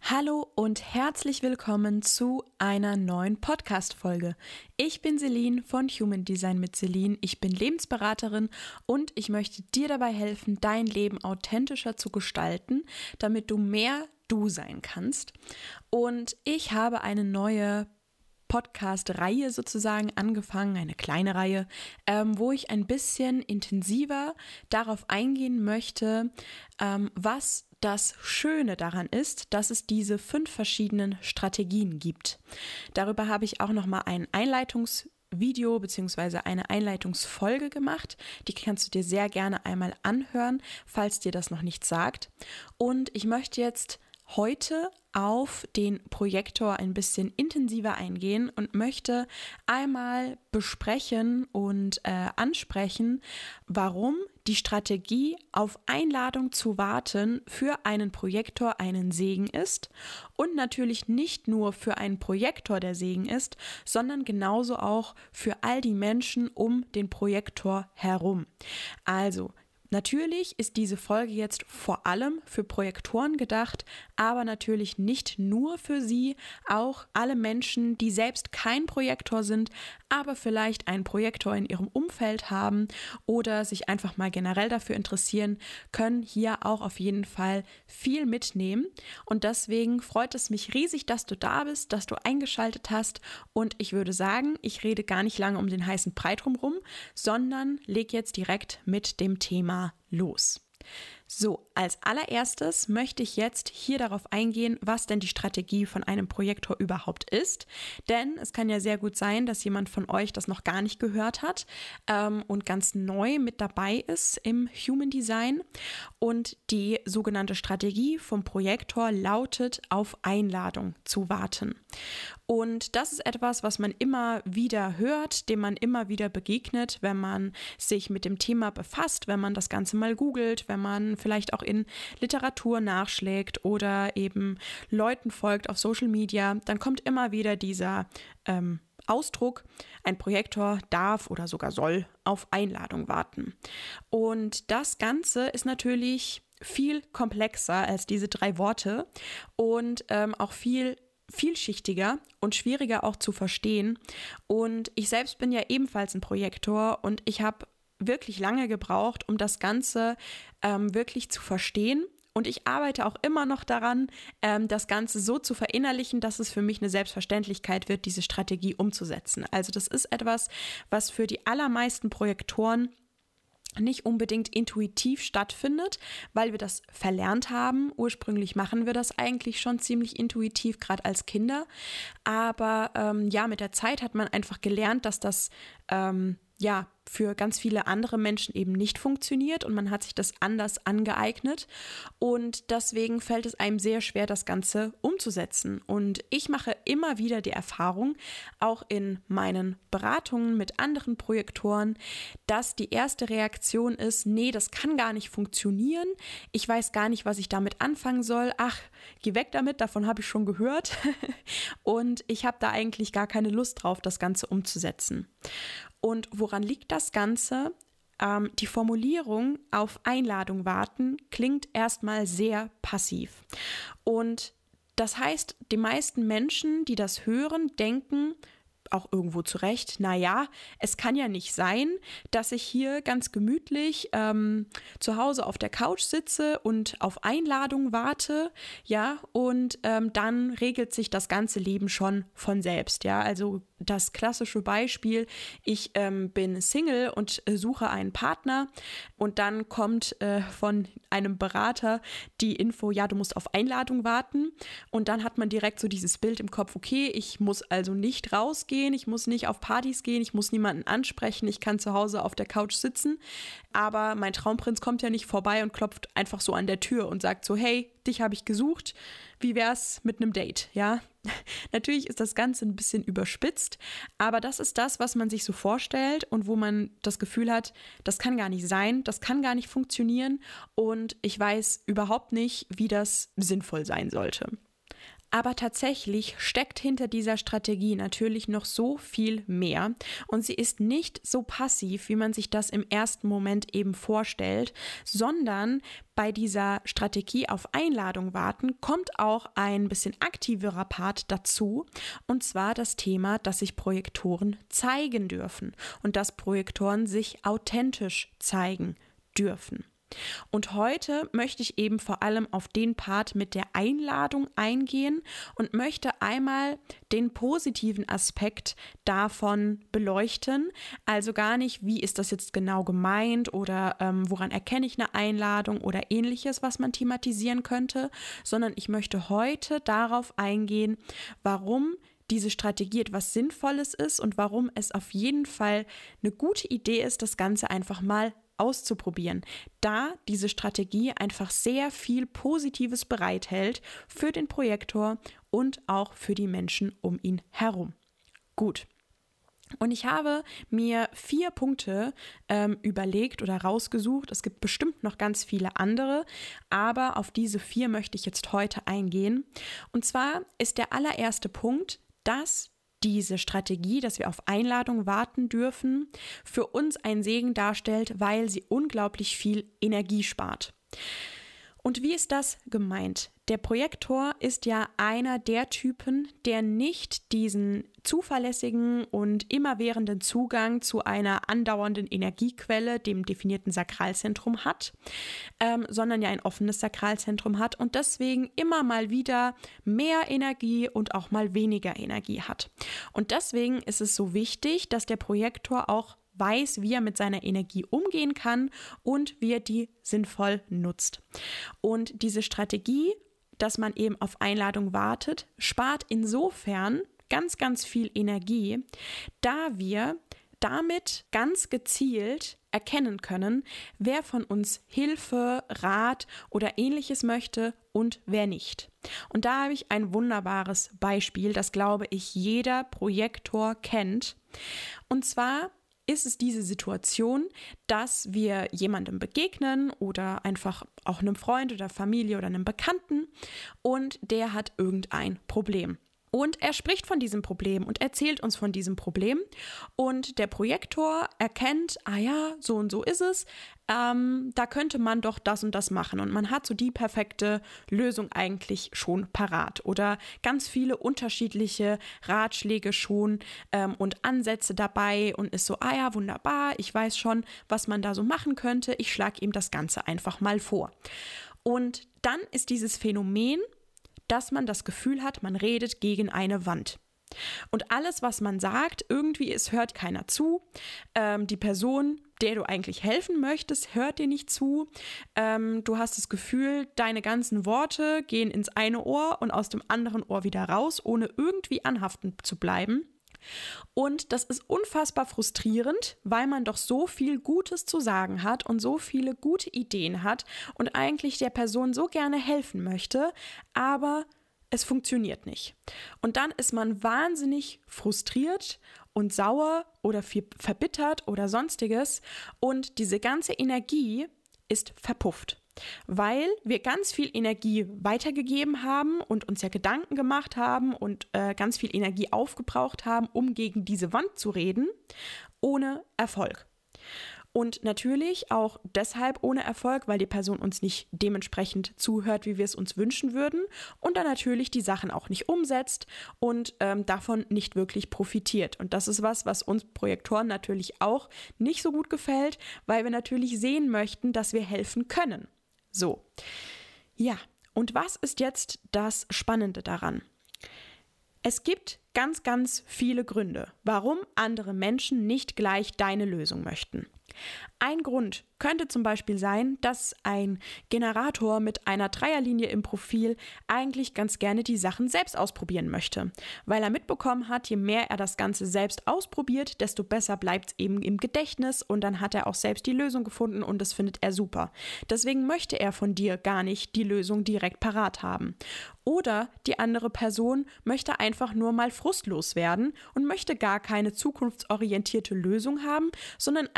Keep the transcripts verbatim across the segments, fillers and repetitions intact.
Hallo und herzlich willkommen zu einer neuen Podcast-Folge. Ich bin Celine von Human Design mit Celine. Ich bin Lebensberaterin und ich möchte dir dabei helfen, dein Leben authentischer zu gestalten, damit du mehr du sein kannst. Und ich habe eine neue Podcast-Reihe sozusagen angefangen, eine kleine Reihe, ähm, wo ich ein bisschen intensiver darauf eingehen möchte, ähm, was das Schöne daran ist, dass es diese fünf verschiedenen Strategien gibt. Darüber habe ich auch nochmal ein Einleitungsvideo bzw. eine Einleitungsfolge gemacht. Die kannst du dir sehr gerne einmal anhören, falls dir das noch nicht sagt. Und ich möchte jetzt heute auf den Projektor ein bisschen intensiver eingehen und möchte einmal besprechen und äh, ansprechen, warum die Strategie, auf Einladung zu warten, für einen Projektor einen Segen ist und natürlich nicht nur für einen Projektor der Segen ist, sondern genauso auch für all die Menschen um den Projektor herum. Also, natürlich ist diese Folge jetzt vor allem für Projektoren gedacht, aber natürlich nicht nur für sie, auch alle Menschen, die selbst kein Projektor sind, aber vielleicht einen Projektor in ihrem Umfeld haben oder sich einfach mal generell dafür interessieren, können hier auch auf jeden Fall viel mitnehmen. Und deswegen freut es mich riesig, dass du da bist, dass du eingeschaltet hast. Und ich würde sagen, ich rede gar nicht lange um den heißen Brei drumherum, sondern leg jetzt direkt mit dem Thema los. So, als allererstes möchte ich jetzt hier darauf eingehen, was denn die Strategie von einem Projektor überhaupt ist. Denn es kann ja sehr gut sein, dass jemand von euch das noch gar nicht gehört hat ähm, und ganz neu mit dabei ist im Human Design. Und die sogenannte Strategie vom Projektor lautet, auf Einladung zu warten. Und das ist etwas, was man immer wieder hört, dem man immer wieder begegnet, wenn man sich mit dem Thema befasst, wenn man das Ganze mal googelt, wenn man vielleicht auch in Literatur nachschlägt oder eben Leuten folgt auf Social Media, dann kommt immer wieder dieser ähm, Ausdruck, ein Projektor darf oder sogar soll auf Einladung warten. Und das Ganze ist natürlich viel komplexer als diese drei Worte und ähm, auch viel vielschichtiger und schwieriger auch zu verstehen. Und ich selbst bin ja ebenfalls ein Projektor und ich habe wirklich lange gebraucht, um das Ganze ähm, wirklich zu verstehen. Und ich arbeite auch immer noch daran, ähm, das Ganze so zu verinnerlichen, dass es für mich eine Selbstverständlichkeit wird, diese Strategie umzusetzen. Also das ist etwas, was für die allermeisten Projektoren nicht unbedingt intuitiv stattfindet, weil wir das verlernt haben. Ursprünglich machen wir das eigentlich schon ziemlich intuitiv, gerade als Kinder. Aber ähm, ja, mit der Zeit hat man einfach gelernt, dass das ähm, ja für ganz viele andere Menschen eben nicht funktioniert und man hat sich das anders angeeignet und deswegen fällt es einem sehr schwer, das Ganze umzusetzen. Und ich mache immer wieder die Erfahrung, auch in meinen Beratungen mit anderen Projektoren, dass die erste Reaktion ist, nee, das kann gar nicht funktionieren, ich weiß gar nicht, was ich damit anfangen soll, ach, geh weg damit, davon habe ich schon gehört und ich habe da eigentlich gar keine Lust drauf, das Ganze umzusetzen. Und woran liegt das Ganze? Ähm, die Formulierung auf Einladung warten klingt erstmal sehr passiv. Und das heißt, die meisten Menschen, die das hören, denken, auch irgendwo zurecht, naja, es kann ja nicht sein, dass ich hier ganz gemütlich ähm, zu Hause auf der Couch sitze und auf Einladung warte, ja, und ähm, dann regelt sich das ganze Leben schon von selbst, ja, also das klassische Beispiel, ich ähm, bin Single und äh, suche einen Partner und dann kommt äh, von einem Berater die Info, ja, du musst auf Einladung warten und dann hat man direkt so dieses Bild im Kopf, okay, ich muss also nicht rausgehen, ich muss nicht auf Partys gehen, ich muss niemanden ansprechen, ich kann zu Hause auf der Couch sitzen, aber mein Traumprinz kommt ja nicht vorbei und klopft einfach so an der Tür und sagt so, hey, dich habe ich gesucht, wie wär's mit einem Date, ja? Natürlich ist das Ganze ein bisschen überspitzt, aber das ist das, was man sich so vorstellt und wo man das Gefühl hat, das kann gar nicht sein, das kann gar nicht funktionieren und ich weiß überhaupt nicht, wie das sinnvoll sein sollte. Aber tatsächlich steckt hinter dieser Strategie natürlich noch so viel mehr und sie ist nicht so passiv, wie man sich das im ersten Moment eben vorstellt, sondern bei dieser Strategie auf Einladung warten kommt auch ein bisschen aktiverer Part dazu, und zwar das Thema, dass sich Projektoren zeigen dürfen und dass Projektoren sich authentisch zeigen dürfen. Und heute möchte ich eben vor allem auf den Part mit der Einladung eingehen und möchte einmal den positiven Aspekt davon beleuchten. Also gar nicht, wie ist das jetzt genau gemeint oder ähm, woran erkenne ich eine Einladung oder ähnliches, was man thematisieren könnte, sondern ich möchte heute darauf eingehen, warum diese Strategie etwas Sinnvolles ist und warum es auf jeden Fall eine gute Idee ist, das Ganze einfach mal auszuprobieren, da diese Strategie einfach sehr viel Positives bereithält für den Projektor und auch für die Menschen um ihn herum. Gut. Und ich habe mir vier Punkte ähm, überlegt oder rausgesucht. Es gibt bestimmt noch ganz viele andere, aber auf diese vier möchte ich jetzt heute eingehen. Und zwar ist der allererste Punkt, dass diese Strategie, dass wir auf Einladung warten dürfen, für uns ein Segen darstellt, weil sie unglaublich viel Energie spart. Und wie ist das gemeint? Der Projektor ist ja einer der Typen, der nicht diesen zuverlässigen und immerwährenden Zugang zu einer andauernden Energiequelle, dem definierten Sakralzentrum hat, ähm, sondern ja ein offenes Sakralzentrum hat und deswegen immer mal wieder mehr Energie und auch mal weniger Energie hat. Und deswegen ist es so wichtig, dass der Projektor auch weiß, wie er mit seiner Energie umgehen kann und wie er die sinnvoll nutzt. Und diese Strategie, dass man eben auf Einladung wartet, spart insofern ganz, ganz viel Energie, da wir damit ganz gezielt erkennen können, wer von uns Hilfe, Rat oder ähnliches möchte und wer nicht. Und da habe ich ein wunderbares Beispiel, das glaube ich jeder Projektor kennt. Und zwar ist es diese Situation, dass wir jemandem begegnen oder einfach auch einem Freund oder Familie oder einem Bekannten und der hat irgendein Problem. Und er spricht von diesem Problem und erzählt uns von diesem Problem und der Projektor erkennt, ah ja, so und so ist es, ähm, da könnte man doch das und das machen und man hat so die perfekte Lösung eigentlich schon parat oder ganz viele unterschiedliche Ratschläge schon ähm, und Ansätze dabei und ist so, ah ja, wunderbar, ich weiß schon, was man da so machen könnte, ich schlage ihm das Ganze einfach mal vor. Und dann ist dieses Phänomen, dass man das Gefühl hat, man redet gegen eine Wand. Und alles, was man sagt, irgendwie, es hört keiner zu. Ähm, die Person, der du eigentlich helfen möchtest, hört dir nicht zu. Ähm, du hast das Gefühl, deine ganzen Worte gehen ins eine Ohr und aus dem anderen Ohr wieder raus, ohne irgendwie anhaften zu bleiben. Und das ist unfassbar frustrierend, weil man doch so viel Gutes zu sagen hat und so viele gute Ideen hat und eigentlich der Person so gerne helfen möchte, aber es funktioniert nicht. Und dann ist man wahnsinnig frustriert und sauer oder viel verbittert oder sonstiges und diese ganze Energie ist verpufft. Weil wir ganz viel Energie weitergegeben haben und uns ja Gedanken gemacht haben und äh, ganz viel Energie aufgebraucht haben, um gegen diese Wand zu reden, ohne Erfolg. Und natürlich auch deshalb ohne Erfolg, weil die Person uns nicht dementsprechend zuhört, wie wir es uns wünschen würden und dann natürlich die Sachen auch nicht umsetzt und ähm, davon nicht wirklich profitiert. Und das ist was, was uns Projektoren natürlich auch nicht so gut gefällt, weil wir natürlich sehen möchten, dass wir helfen können. So, ja, und was ist jetzt das Spannende daran? Es gibt ganz, ganz viele Gründe, warum andere Menschen nicht gleich deine Lösung möchten. Ein Grund könnte zum Beispiel sein, dass ein Generator mit einer Dreierlinie im Profil eigentlich ganz gerne die Sachen selbst ausprobieren möchte, weil er mitbekommen hat, je mehr er das Ganze selbst ausprobiert, desto besser bleibt es eben im Gedächtnis und dann hat er auch selbst die Lösung gefunden und das findet er super. Deswegen möchte er von dir gar nicht die Lösung direkt parat haben. Oder die andere Person möchte einfach nur mal frustlos werden und möchte gar keine zukunftsorientierte Lösung haben, sondern einfach nur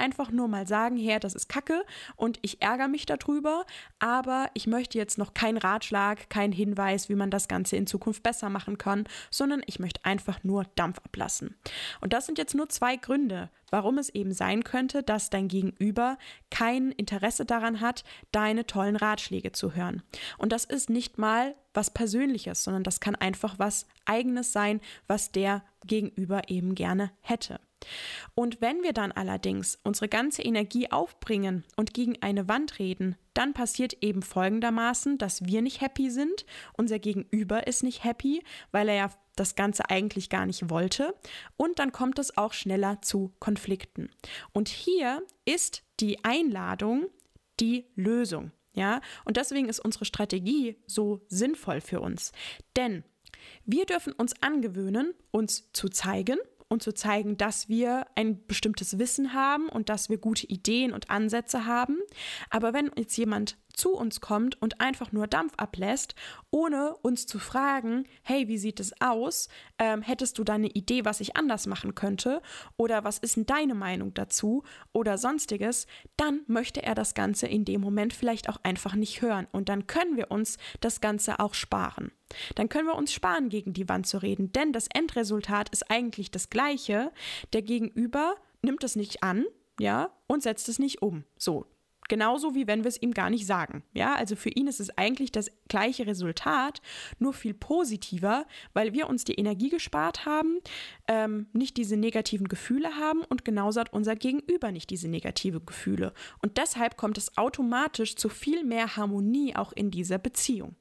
nur mal sagen, hey, das ist Kacke und ich ärgere mich darüber, aber ich möchte jetzt noch keinen Ratschlag, keinen Hinweis, wie man das Ganze in Zukunft besser machen kann, sondern ich möchte einfach nur Dampf ablassen. Und das sind jetzt nur zwei Gründe, warum es eben sein könnte, dass dein Gegenüber kein Interesse daran hat, deine tollen Ratschläge zu hören. Und das ist nicht mal was Persönliches, sondern das kann einfach was Eigenes sein, was der Gegenüber eben gerne hätte. Und wenn wir dann allerdings unsere ganze Energie aufbringen und gegen eine Wand reden, dann passiert eben folgendermaßen, dass wir nicht happy sind, unser Gegenüber ist nicht happy, weil er ja das Ganze eigentlich gar nicht wollte, und dann kommt es auch schneller zu Konflikten. Und hier ist die Einladung die Lösung, ja? Und deswegen ist unsere Strategie so sinnvoll für uns, denn wir dürfen uns angewöhnen, uns zu zeigen und zu zeigen, dass wir ein bestimmtes Wissen haben und dass wir gute Ideen und Ansätze haben. Aber wenn jetzt jemand zu uns kommt und einfach nur Dampf ablässt, ohne uns zu fragen, hey, wie sieht es aus? Ähm, hättest du da eine Idee, was ich anders machen könnte? Oder was ist denn deine Meinung dazu? Oder sonstiges, dann möchte er das Ganze in dem Moment vielleicht auch einfach nicht hören. Und dann können wir uns das Ganze auch sparen. Dann können wir uns sparen, gegen die Wand zu reden, denn das Endresultat ist eigentlich das gleiche. Der Gegenüber nimmt es nicht an, ja, und setzt es nicht um. So. Genauso wie wenn wir es ihm gar nicht sagen. Ja, also für ihn ist es eigentlich das gleiche Resultat, nur viel positiver, weil wir uns die Energie gespart haben, ähm, nicht diese negativen Gefühle haben und genauso hat unser Gegenüber nicht diese negativen Gefühle. Und deshalb kommt es automatisch zu viel mehr Harmonie auch in dieser Beziehung.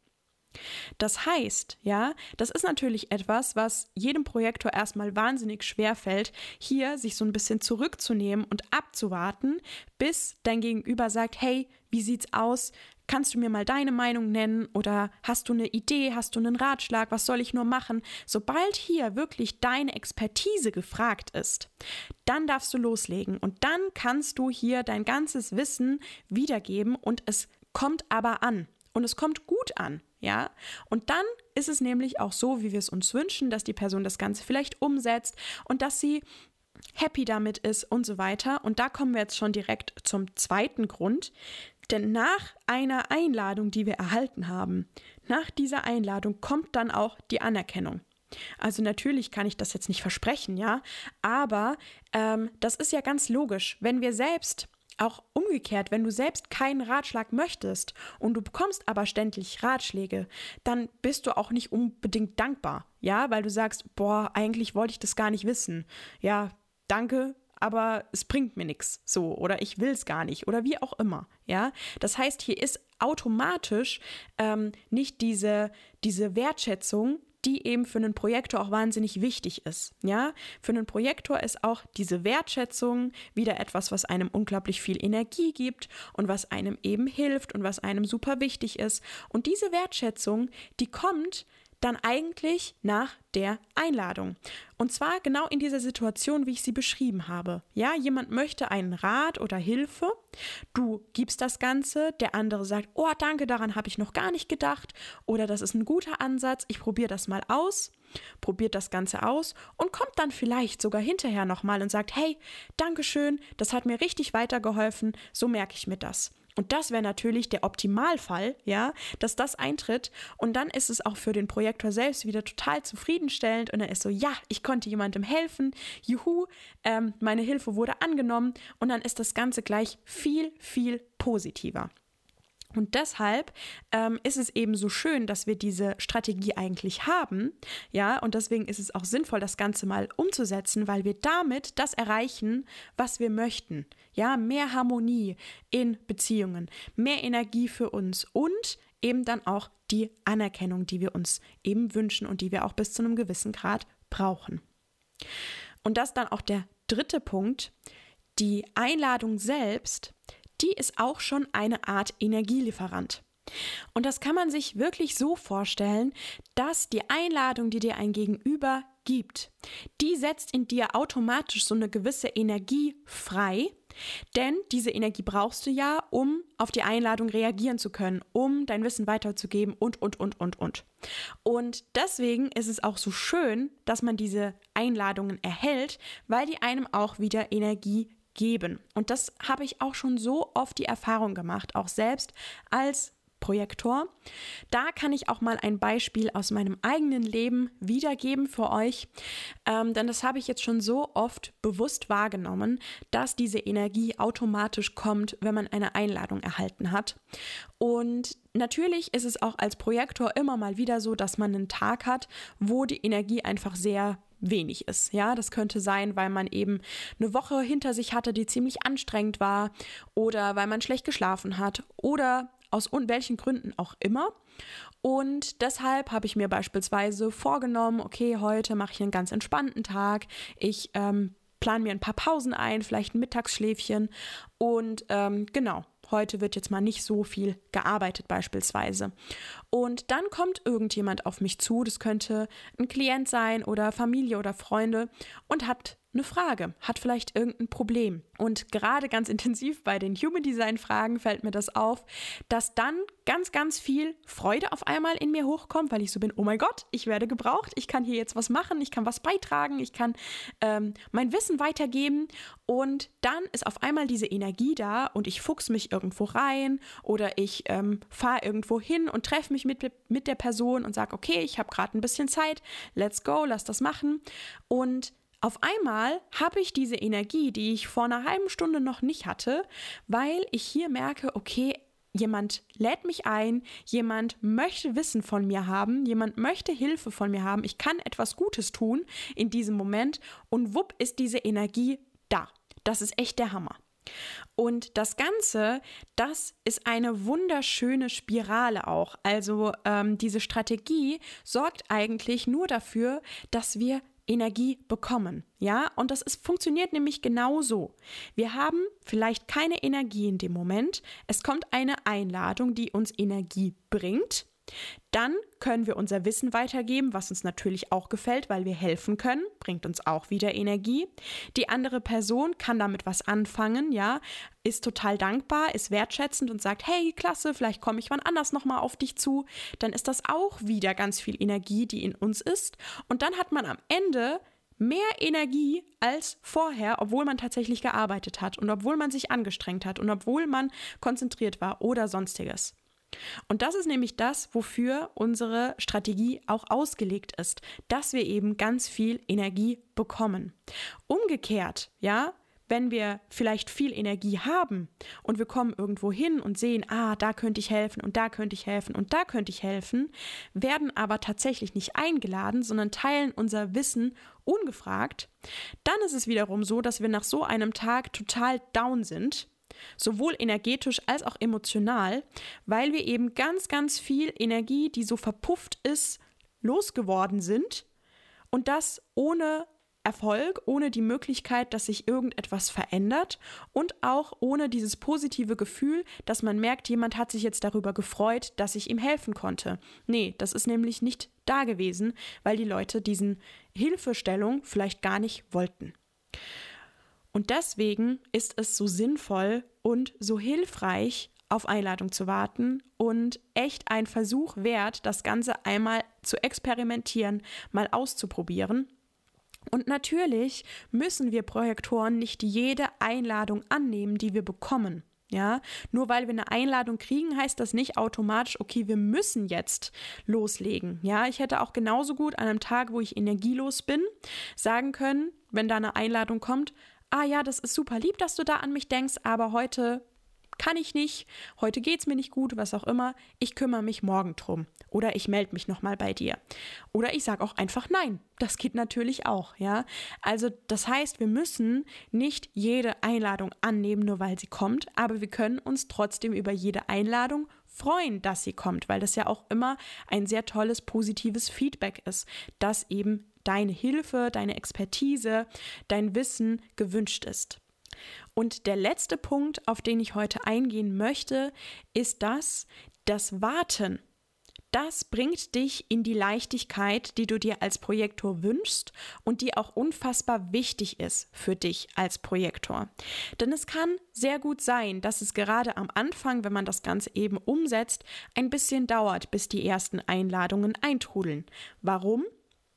Das heißt, ja, das ist natürlich etwas, was jedem Projektor erstmal wahnsinnig schwer fällt, hier sich so ein bisschen zurückzunehmen und abzuwarten, bis dein Gegenüber sagt, hey, wie sieht's aus? Kannst du mir mal deine Meinung nennen oder hast du eine Idee, hast du einen Ratschlag, was soll ich nur machen? Sobald hier wirklich deine Expertise gefragt ist, dann darfst du loslegen und dann kannst du hier dein ganzes Wissen wiedergeben und es kommt aber an und es kommt gut an. Ja, und dann ist es nämlich auch so, wie wir es uns wünschen, dass die Person das Ganze vielleicht umsetzt und dass sie happy damit ist und so weiter. Und da kommen wir jetzt schon direkt zum zweiten Grund. Denn nach einer Einladung, die wir erhalten haben, nach dieser Einladung kommt dann auch die Anerkennung. Also natürlich kann ich das jetzt nicht versprechen, ja, aber ähm, das ist ja ganz logisch, wenn wir selbst auch umgekehrt, wenn du selbst keinen Ratschlag möchtest und du bekommst aber ständig Ratschläge, dann bist du auch nicht unbedingt dankbar, ja, weil du sagst, boah, eigentlich wollte ich das gar nicht wissen. Ja, danke, aber es bringt mir nichts, so, oder ich will es gar nicht oder wie auch immer, ja. Das heißt, hier ist automatisch ähm, nicht diese, diese Wertschätzung, die eben für einen Projektor auch wahnsinnig wichtig ist. Ja, für einen Projektor ist auch diese Wertschätzung wieder etwas, was einem unglaublich viel Energie gibt und was einem eben hilft und was einem super wichtig ist. Und diese Wertschätzung, die kommt dann eigentlich nach der Einladung. Und zwar genau in dieser Situation, wie ich sie beschrieben habe. Ja, jemand möchte einen Rat oder Hilfe, du gibst das Ganze, der andere sagt, oh danke, daran habe ich noch gar nicht gedacht oder das ist ein guter Ansatz, ich probiere das mal aus, probiert das Ganze aus und kommt dann vielleicht sogar hinterher nochmal und sagt, hey, Dankeschön, das hat mir richtig weitergeholfen, so merke ich mir das. Und das wäre natürlich der Optimalfall, ja, dass das eintritt und dann ist es auch für den Projektor selbst wieder total zufriedenstellend und er ist so, ja, ich konnte jemandem helfen, juhu, ähm, meine Hilfe wurde angenommen und dann ist das Ganze gleich viel, viel positiver. Und deshalb ähm, ist es eben so schön, dass wir diese Strategie eigentlich haben, ja, und deswegen ist es auch sinnvoll, das Ganze mal umzusetzen, weil wir damit das erreichen, was wir möchten. Ja, mehr Harmonie in Beziehungen, mehr Energie für uns und eben dann auch die Anerkennung, die wir uns eben wünschen und die wir auch bis zu einem gewissen Grad brauchen. Und das dann auch der dritte Punkt, die Einladung selbst, die ist auch schon eine Art Energielieferant. Und das kann man sich wirklich so vorstellen, dass die Einladung, die dir ein Gegenüber gibt, die setzt in dir automatisch so eine gewisse Energie frei, denn diese Energie brauchst du ja, um auf die Einladung reagieren zu können, um dein Wissen weiterzugeben und, und, und, und, und. Und deswegen ist es auch so schön, dass man diese Einladungen erhält, weil die einem auch wieder Energie geben. Und das habe ich auch schon so oft die Erfahrung gemacht, auch selbst als Projektor. Da kann ich auch mal ein Beispiel aus meinem eigenen Leben wiedergeben für euch, ähm, denn das habe ich jetzt schon so oft bewusst wahrgenommen, dass diese Energie automatisch kommt, wenn man eine Einladung erhalten hat. Und natürlich ist es auch als Projektor immer mal wieder so, dass man einen Tag hat, wo die Energie einfach sehr wenig ist. Ja, das könnte sein, weil man eben eine Woche hinter sich hatte, die ziemlich anstrengend war, oder weil man schlecht geschlafen hat oder aus welchen Gründen auch immer. Und deshalb habe ich mir beispielsweise vorgenommen, okay, heute mache ich einen ganz entspannten Tag. Ich ähm, plane mir ein paar Pausen ein, vielleicht ein Mittagsschläfchen. Und ähm, genau, heute wird jetzt mal nicht so viel gearbeitet beispielsweise. Und dann kommt irgendjemand auf mich zu, das könnte ein Klient sein oder Familie oder Freunde, und hat eine Frage, hat vielleicht irgendein Problem. Und gerade ganz intensiv bei den Human Design Fragen fällt mir das auf, dass dann ganz, ganz viel Freude auf einmal in mir hochkommt, weil ich so bin, oh mein Gott, ich werde gebraucht, ich kann hier jetzt was machen, ich kann was beitragen, ich kann ähm, mein Wissen weitergeben, und dann ist auf einmal diese Energie da und ich fuchs mich irgendwo rein oder ich ähm, fahre irgendwo hin und treffe mich mit, mit der Person und sage, okay, ich habe gerade ein bisschen Zeit, let's go, lass das machen. Und auf einmal habe ich diese Energie, die ich vor einer halben Stunde noch nicht hatte, weil ich hier merke, okay, jemand lädt mich ein, jemand möchte Wissen von mir haben, jemand möchte Hilfe von mir haben, ich kann etwas Gutes tun in diesem Moment, und wupp ist diese Energie da. Das ist echt der Hammer. Und das Ganze, das ist eine wunderschöne Spirale auch. Also ähm, diese Strategie sorgt eigentlich nur dafür, dass wir Energie bekommen, ja, und das ist, funktioniert nämlich genauso. Wir haben vielleicht keine Energie in dem Moment, es kommt eine Einladung, die uns Energie bringt. Dann können wir unser Wissen weitergeben, was uns natürlich auch gefällt, weil wir helfen können, bringt uns auch wieder Energie. Die andere Person kann damit was anfangen, ja, ist total dankbar, ist wertschätzend und sagt, hey, klasse, vielleicht komme ich wann anders nochmal auf dich zu. Dann ist das auch wieder ganz viel Energie, die in uns ist. Und dann hat man am Ende mehr Energie als vorher, obwohl man tatsächlich gearbeitet hat und obwohl man sich angestrengt hat und obwohl man konzentriert war oder sonstiges. Und das ist nämlich das, wofür unsere Strategie auch ausgelegt ist, dass wir eben ganz viel Energie bekommen. Umgekehrt, ja, wenn wir vielleicht viel Energie haben und wir kommen irgendwo hin und sehen, ah, da könnte ich helfen und da könnte ich helfen und da könnte ich helfen, werden aber tatsächlich nicht eingeladen, sondern teilen unser Wissen ungefragt, dann ist es wiederum so, dass wir nach so einem Tag total down sind, sowohl energetisch als auch emotional, weil wir eben ganz, ganz viel Energie, die so verpufft ist, losgeworden sind, und das ohne Erfolg, ohne die Möglichkeit, dass sich irgendetwas verändert, und auch ohne dieses positive Gefühl, dass man merkt, jemand hat sich jetzt darüber gefreut, dass ich ihm helfen konnte. Nee, das ist nämlich nicht da gewesen, weil die Leute diesen Hilfestellung vielleicht gar nicht wollten. Und deswegen ist es so sinnvoll und so hilfreich, auf Einladung zu warten und echt ein Versuch wert, das Ganze einmal zu experimentieren, mal auszuprobieren. Und natürlich müssen wir Projektoren nicht jede Einladung annehmen, die wir bekommen. Ja, nur weil wir eine Einladung kriegen, heißt das nicht automatisch, okay, wir müssen jetzt loslegen. Ja, ich hätte auch genauso gut an einem Tag, wo ich energielos bin, sagen können, wenn da eine Einladung kommt, ah ja, das ist super lieb, dass du da an mich denkst, aber heute kann ich nicht, heute geht's mir nicht gut, was auch immer, ich kümmere mich morgen drum oder ich melde mich nochmal bei dir. Oder ich sage auch einfach nein, das geht natürlich auch, ja. Also das heißt, wir müssen nicht jede Einladung annehmen, nur weil sie kommt, aber wir können uns trotzdem über jede Einladung freuen, dass sie kommt, weil das ja auch immer ein sehr tolles, positives Feedback ist, dass eben deine Hilfe, deine Expertise, dein Wissen gewünscht ist. Und der letzte Punkt, auf den ich heute eingehen möchte, ist das, das Warten. Das bringt dich in die Leichtigkeit, die du dir als Projektor wünschst und die auch unfassbar wichtig ist für dich als Projektor. Denn es kann sehr gut sein, dass es gerade am Anfang, wenn man das Ganze eben umsetzt, ein bisschen dauert, bis die ersten Einladungen eintrudeln. Warum?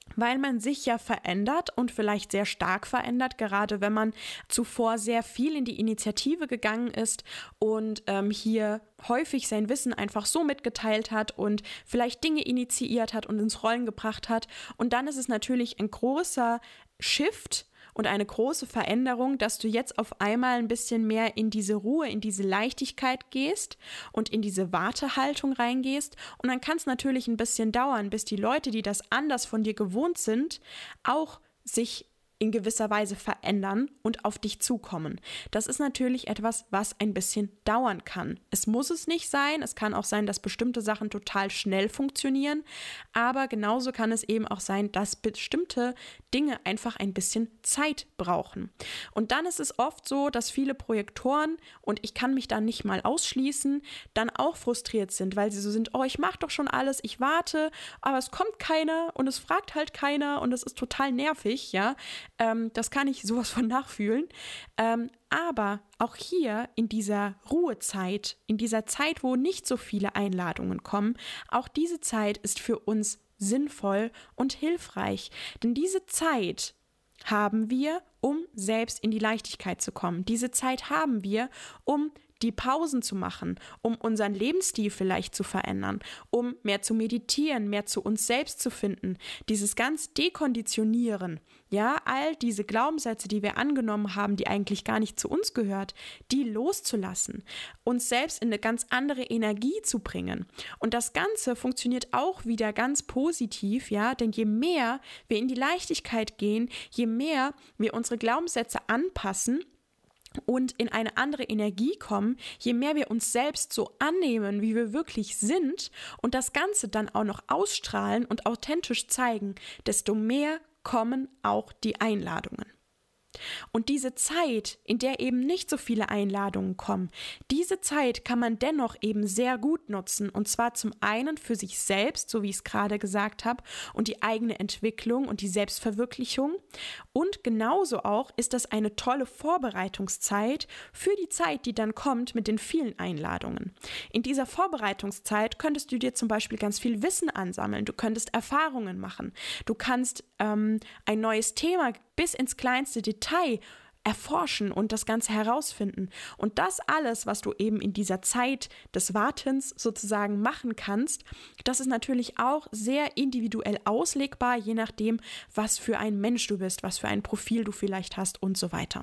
weil man sich ja verändert und vielleicht sehr stark verändert, gerade wenn man zuvor sehr viel in die Initiative gegangen ist und ähm, hier häufig sein Wissen einfach so mitgeteilt hat und vielleicht Dinge initiiert hat und ins Rollen gebracht hat. Und dann ist es natürlich ein großer Shift und eine große Veränderung, dass du jetzt auf einmal ein bisschen mehr in diese Ruhe, in diese Leichtigkeit gehst und in diese Wartehaltung reingehst. Und dann kann es natürlich ein bisschen dauern, bis die Leute, die das anders von dir gewohnt sind, auch sich in gewisser Weise verändern und auf dich zukommen. Das ist natürlich etwas, was ein bisschen dauern kann. Es muss es nicht sein. Es kann auch sein, dass bestimmte Sachen total schnell funktionieren. Aber genauso kann es eben auch sein, dass bestimmte Dinge einfach ein bisschen Zeit brauchen. Und dann ist es oft so, dass viele Projektoren, und ich kann mich da nicht mal ausschließen, dann auch frustriert sind, weil sie so sind, oh, ich mache doch schon alles, ich warte, aber es kommt keiner und es fragt halt keiner und es ist total nervig, ja. Ähm, das kann ich sowas von nachfühlen. Ähm, aber auch hier in dieser Ruhezeit, in dieser Zeit, wo nicht so viele Einladungen kommen, auch diese Zeit ist für uns sinnvoll und hilfreich. Denn diese Zeit haben wir, um selbst in die Leichtigkeit zu kommen. Diese Zeit haben wir, um die Pausen zu machen, um unseren Lebensstil vielleicht zu verändern, um mehr zu meditieren, mehr zu uns selbst zu finden, dieses ganz Dekonditionieren, ja, all diese Glaubenssätze, die wir angenommen haben, die eigentlich gar nicht zu uns gehört, die loszulassen, uns selbst in eine ganz andere Energie zu bringen. Und das Ganze funktioniert auch wieder ganz positiv, ja, denn je mehr wir in die Leichtigkeit gehen, je mehr wir unsere Glaubenssätze anpassen, und in eine andere Energie kommen, je mehr wir uns selbst so annehmen, wie wir wirklich sind und das Ganze dann auch noch ausstrahlen und authentisch zeigen, desto mehr kommen auch die Einladungen. Und diese Zeit, in der eben nicht so viele Einladungen kommen, diese Zeit kann man dennoch eben sehr gut nutzen. Und zwar zum einen für sich selbst, so wie ich es gerade gesagt habe, und die eigene Entwicklung und die Selbstverwirklichung. Und genauso auch ist das eine tolle Vorbereitungszeit für die Zeit, die dann kommt mit den vielen Einladungen. In dieser Vorbereitungszeit könntest du dir zum Beispiel ganz viel Wissen ansammeln. Du könntest Erfahrungen machen. Du kannst ähm, ein neues Thema bis ins kleinste Detail erforschen und das Ganze herausfinden. Und das alles, was du eben in dieser Zeit des Wartens sozusagen machen kannst, das ist natürlich auch sehr individuell auslegbar, je nachdem, was für ein Mensch du bist, was für ein Profil du vielleicht hast und so weiter.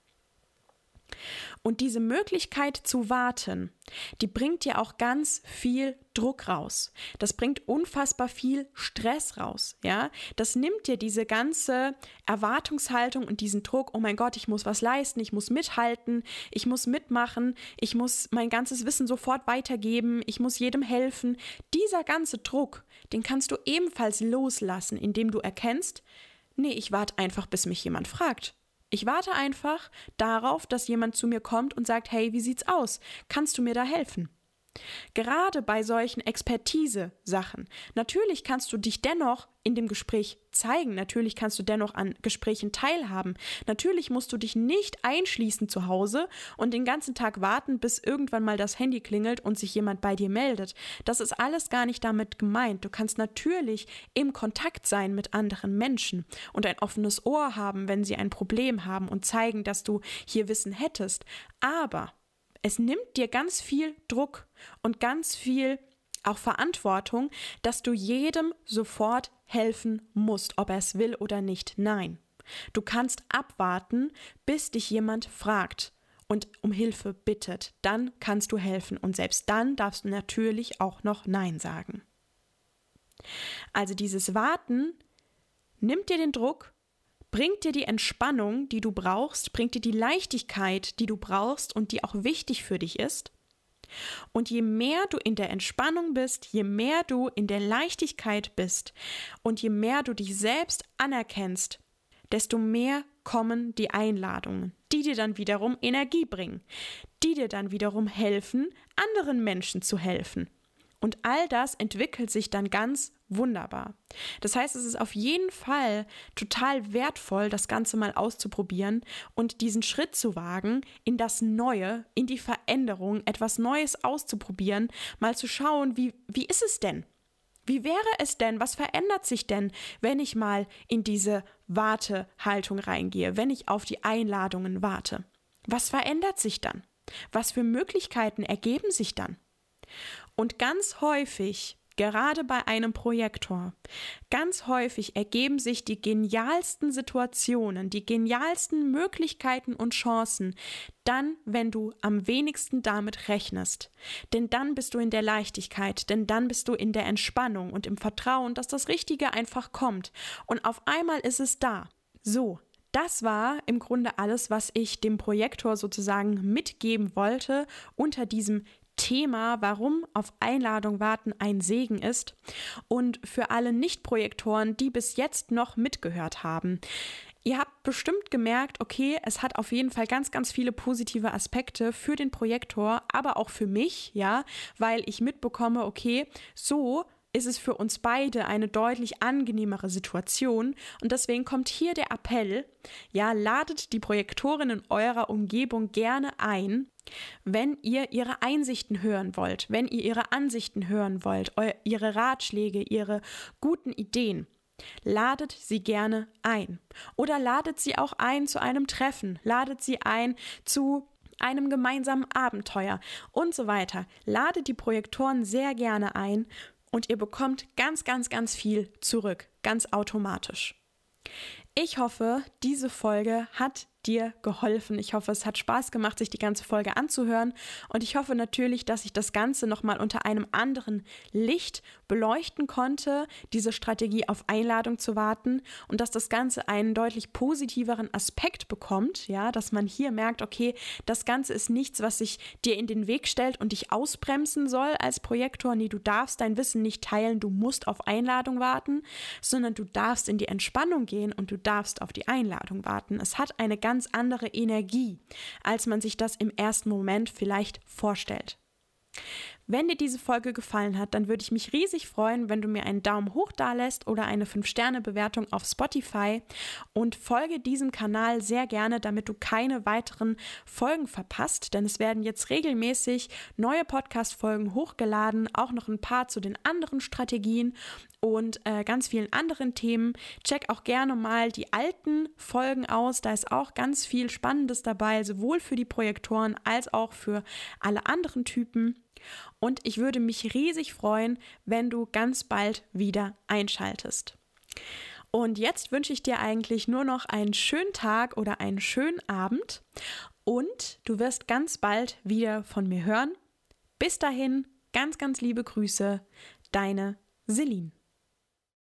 Und diese Möglichkeit zu warten, die bringt dir auch ganz viel Druck raus. Das bringt unfassbar viel Stress raus, ja. Das nimmt dir diese ganze Erwartungshaltung und diesen Druck, oh mein Gott, ich muss was leisten, ich muss mithalten, ich muss mitmachen, ich muss mein ganzes Wissen sofort weitergeben, ich muss jedem helfen. Dieser ganze Druck, den kannst du ebenfalls loslassen, indem du erkennst, nee, ich warte einfach, bis mich jemand fragt. Ich warte einfach darauf, dass jemand zu mir kommt und sagt, hey, wie sieht's aus? Kannst du mir da helfen? Gerade bei solchen Expertise-Sachen. Natürlich kannst du dich dennoch in dem Gespräch zeigen. Natürlich kannst du dennoch an Gesprächen teilhaben. Natürlich musst du dich nicht einschließen zu Hause und den ganzen Tag warten, bis irgendwann mal das Handy klingelt und sich jemand bei dir meldet. Das ist alles gar nicht damit gemeint. Du kannst natürlich im Kontakt sein mit anderen Menschen und ein offenes Ohr haben, wenn sie ein Problem haben und zeigen, dass du hier Wissen hättest. Aber es nimmt dir ganz viel Druck und ganz viel auch Verantwortung, dass du jedem sofort helfen musst, ob er es will oder nicht. Nein, du kannst abwarten, bis dich jemand fragt und um Hilfe bittet. Dann kannst du helfen und selbst dann darfst du natürlich auch noch Nein sagen. Also dieses Warten nimmt dir den Druck, bringt dir die Entspannung, die du brauchst, bringt dir die Leichtigkeit, die du brauchst und die auch wichtig für dich ist. Und je mehr du in der Entspannung bist, je mehr du in der Leichtigkeit bist und je mehr du dich selbst anerkennst, desto mehr kommen die Einladungen, die dir dann wiederum Energie bringen, die dir dann wiederum helfen, anderen Menschen zu helfen. Und all das entwickelt sich dann ganz wunderbar. Das heißt, es ist auf jeden Fall total wertvoll, das Ganze mal auszuprobieren und diesen Schritt zu wagen, in das Neue, in die Veränderung, etwas Neues auszuprobieren, mal zu schauen, wie, wie ist es denn? Wie wäre es denn, was verändert sich denn, wenn ich mal in diese Wartehaltung reingehe, wenn ich auf die Einladungen warte? Was verändert sich dann? Was für Möglichkeiten ergeben sich dann? Und ganz häufig, gerade bei einem Projektor, ganz häufig ergeben sich die genialsten Situationen, die genialsten Möglichkeiten und Chancen, dann, wenn du am wenigsten damit rechnest. Denn dann bist du in der Leichtigkeit, denn dann bist du in der Entspannung und im Vertrauen, dass das Richtige einfach kommt. Und auf einmal ist es da. So, das war im Grunde alles, was ich dem Projektor sozusagen mitgeben wollte unter diesem Thema, warum auf Einladung warten ein Segen ist. Und für alle Nicht-Projektoren, die bis jetzt noch mitgehört haben, ihr habt bestimmt gemerkt, okay, es hat auf jeden Fall ganz, ganz viele positive Aspekte für den Projektor, aber auch für mich, ja, weil ich mitbekomme, okay, so ist es für uns beide eine deutlich angenehmere Situation und deswegen kommt hier der Appell, ja, ladet die Projektoren in eurer Umgebung gerne ein, wenn ihr ihre Einsichten hören wollt, wenn ihr ihre Ansichten hören wollt, eu- ihre Ratschläge, ihre guten Ideen. Ladet sie gerne ein oder ladet sie auch ein zu einem Treffen, ladet sie ein zu einem gemeinsamen Abenteuer und so weiter. Ladet die Projektoren sehr gerne ein und ihr bekommt ganz, ganz, ganz viel zurück, ganz automatisch. Ich hoffe, diese Folge hat dir geholfen. Ich hoffe, es hat Spaß gemacht, sich die ganze Folge anzuhören und ich hoffe natürlich, dass ich das Ganze nochmal unter einem anderen Licht beleuchten konnte, diese Strategie auf Einladung zu warten und dass das Ganze einen deutlich positiveren Aspekt bekommt, ja, dass man hier merkt, okay, das Ganze ist nichts, was sich dir in den Weg stellt und dich ausbremsen soll als Projektor. Nee, du darfst dein Wissen nicht teilen, du musst auf Einladung warten, sondern du darfst in die Entspannung gehen und du darfst auf die Einladung warten. Es hat eine ganz andere Energie, als man sich das im ersten Moment vielleicht vorstellt. Wenn dir diese Folge gefallen hat, dann würde ich mich riesig freuen, wenn du mir einen Daumen hoch dalässt oder eine fünf Sterne Bewertung auf Spotify und folge diesem Kanal sehr gerne, damit du keine weiteren Folgen verpasst, denn es werden jetzt regelmäßig neue Podcast-Folgen hochgeladen, auch noch ein paar zu den anderen Strategien und äh, ganz vielen anderen Themen. Check auch gerne mal die alten Folgen aus, da ist auch ganz viel Spannendes dabei, sowohl für die Projektoren als auch für alle anderen Typen. Und ich würde mich riesig freuen, wenn du ganz bald wieder einschaltest. Und jetzt wünsche ich dir eigentlich nur noch einen schönen Tag oder einen schönen Abend und du wirst ganz bald wieder von mir hören. Bis dahin, ganz, ganz liebe Grüße, deine Celine.